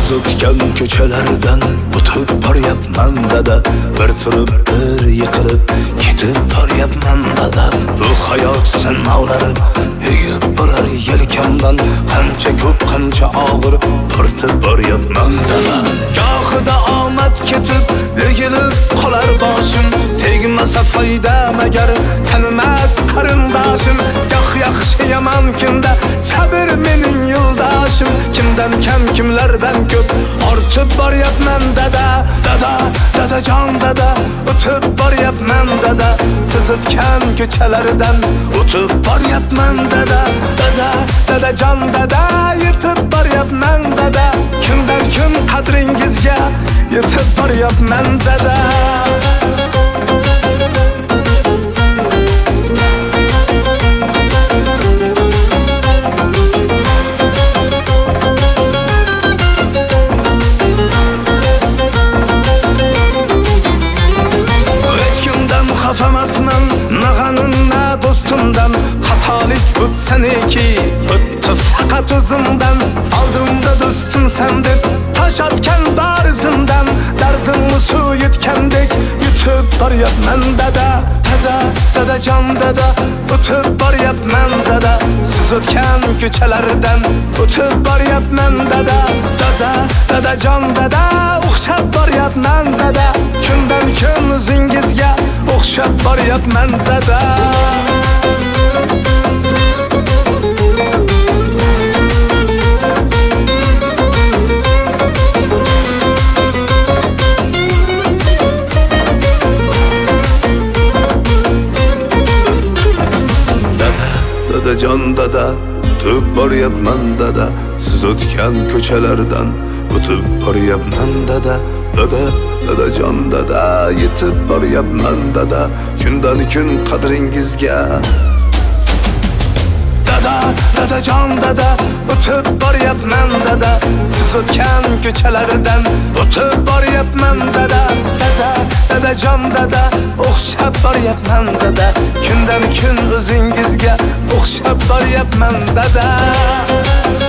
siz o'tgan ko'chalardan o'tib boryapman dada, bir turib bir yiqilib ketib boryapman dada. Bu hayot sinovlari egib borar yelkamdan, qancha ko'p qancha og'ir tortib boryapman dada. Gohida omad ketib egilib qolar boshim, tegmasa foyda magar tanimas qarindoshim. Goh yaxshi yomon kunda sabr mening yo'ldoshim, kimdan kam kimlardan ko'p ortib boryapman dada. Dada, dadajon dada, o'tib boryapman dada, siz o'tgan ko'chalardan o'tib boryapman dada. Dada, dadajon dada, yetib boryapman dada, kundan kun qadringizga yetib boryapman dada. Xafamasman nag'anim na do'stimdan, xatolik o'tsa neki o'tdi faqat o'zimdan. Oldimda do'stim sen deb tosh otgan bor izimdan, dardimni suv yutgandek yutib boryapman dada. Dada, dadajon dada, o'tib boryapman dada, siz o'tgan ko'chalardan o'tib boryapman dada. Dada, dadajon dada, o'xshab boryapman dada, kundan kun o'zingizga o'xshab boryapman dada. Dadajon dada, o'tib boryapman dada, siz o'tgan ko'chalardan o'tib boryapman dada. Dada, dadajon dada, yetib boryapman dada, kundan kun qadringizga. Dada, dadajon dada, o'tib boryapman dada, siz o'tgan ko'chalardan o'tib boryapman dada. Dada, dadajon dada, o'xshab boryapman dada, kundan kun o'zingizga o'xshab boryapman dada.